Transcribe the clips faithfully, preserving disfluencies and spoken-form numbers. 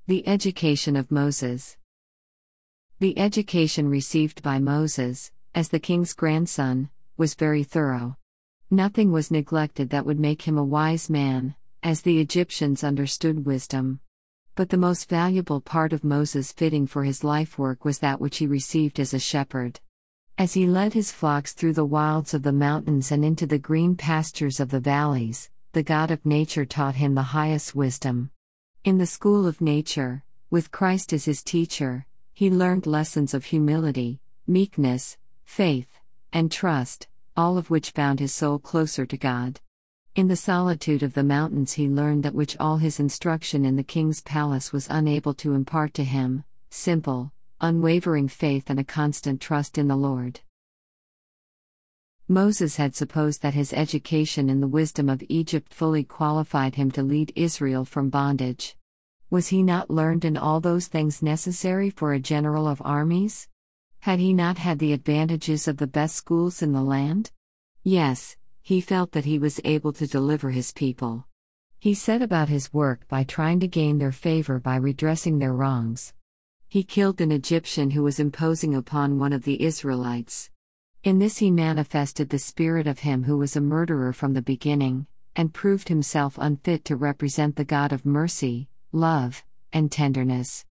The education of Moses. The education received by Moses, as the king's grandson, was very thorough. Nothing was neglected that would make him a wise man, as the Egyptians understood wisdom. But the most valuable part of Moses' fitting for his life work was that which he received as a shepherd. As he led his flocks through the wilds of the mountains and into the green pastures of the valleys, the God of nature taught him the highest wisdom. In the school of nature, with Christ as his teacher, he learned lessons of humility, meekness, faith, and trust, all of which bound his soul closer to God. In the solitude of the mountains he learned that which all his instruction in the king's palace was unable to impart to him: simple, unwavering faith and a constant trust in the Lord. Moses had supposed that his education in the wisdom of Egypt fully qualified him to lead Israel from bondage. Was he not learned in all those things necessary for a general of armies? Had he not had the advantages of the best schools in the land? Yes, he felt that he was able to deliver his people. He set about his work by trying to gain their favor by redressing their wrongs. He killed an Egyptian who was imposing upon one of the Israelites. In this he manifested the spirit of him who was a murderer from the beginning, and proved himself unfit to represent the God of mercy, love, and tenderness.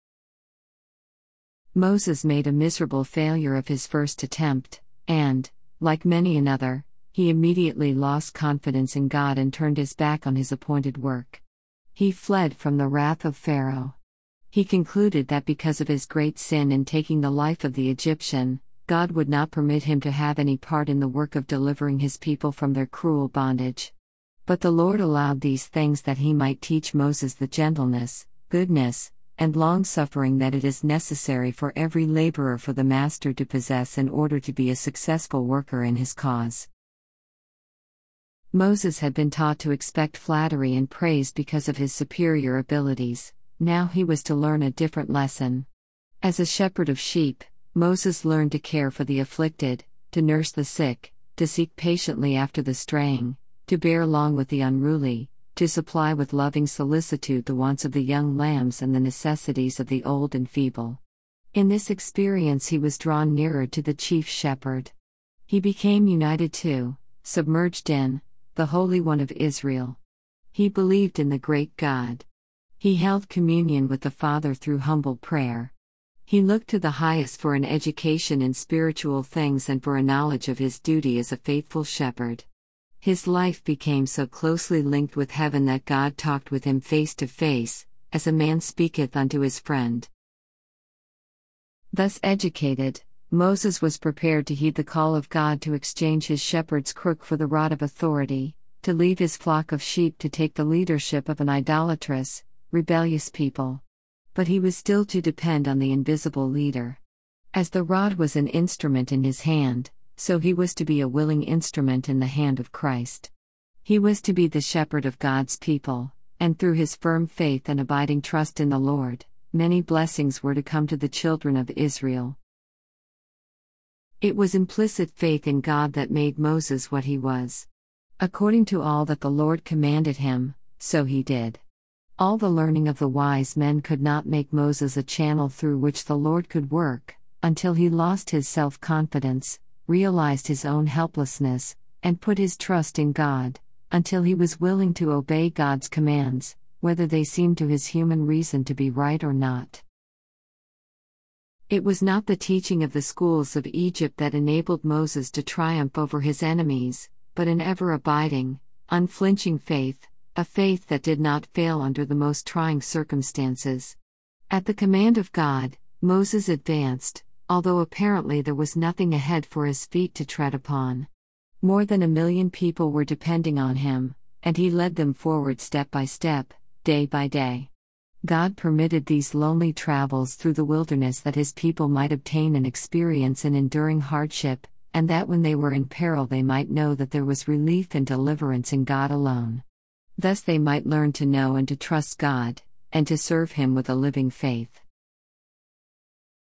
Moses made a miserable failure of his first attempt, and, like many another, he immediately lost confidence in God and turned his back on his appointed work. He fled from the wrath of Pharaoh. He concluded that because of his great sin in taking the life of the Egyptian, God would not permit him to have any part in the work of delivering his people from their cruel bondage. But the Lord allowed these things that he might teach Moses the gentleness, goodness, and long-suffering that it is necessary for every laborer for the Master to possess in order to be a successful worker in his cause. Moses had been taught to expect flattery and praise because of his superior abilities. Now he was to learn a different lesson. As a shepherd of sheep, Moses learned to care for the afflicted, to nurse the sick, to seek patiently after the straying, to bear long with the unruly, to supply with loving solicitude the wants of the young lambs and the necessities of the old and feeble. In this experience he was drawn nearer to the chief shepherd. He became united to, submerged in, the Holy One of Israel. He believed in the great God. He held communion with the Father through humble prayer. He looked to the highest for an education in spiritual things and for a knowledge of his duty as a faithful shepherd. His life became so closely linked with heaven that God talked with him face to face, as a man speaketh unto his friend. Thus educated, Moses was prepared to heed the call of God to exchange his shepherd's crook for the rod of authority, to leave his flock of sheep to take the leadership of an idolatrous, rebellious people. But he was still to depend on the invisible leader. As the rod was an instrument in his hand, so he was to be a willing instrument in the hand of Christ. He was to be the shepherd of God's people, and through his firm faith and abiding trust in the Lord, many blessings were to come to the children of Israel. It was implicit faith in God that made Moses what he was. According to all that the Lord commanded him, so he did. All the learning of the wise men could not make Moses a channel through which the Lord could work, until he lost his self-confidence, realized his own helplessness, and put his trust in God, until he was willing to obey God's commands, whether they seemed to his human reason to be right or not. It was not the teaching of the schools of Egypt that enabled Moses to triumph over his enemies, but an ever-abiding, unflinching faith, a faith that did not fail under the most trying circumstances. At the command of God, Moses advanced, although apparently there was nothing ahead for his feet to tread upon. More than a million people were depending on him, and he led them forward step by step, day by day. God permitted these lonely travels through the wilderness that his people might obtain an experience in enduring hardship, and that when they were in peril they might know that there was relief and deliverance in God alone. Thus they might learn to know and to trust God, and to serve him with a living faith.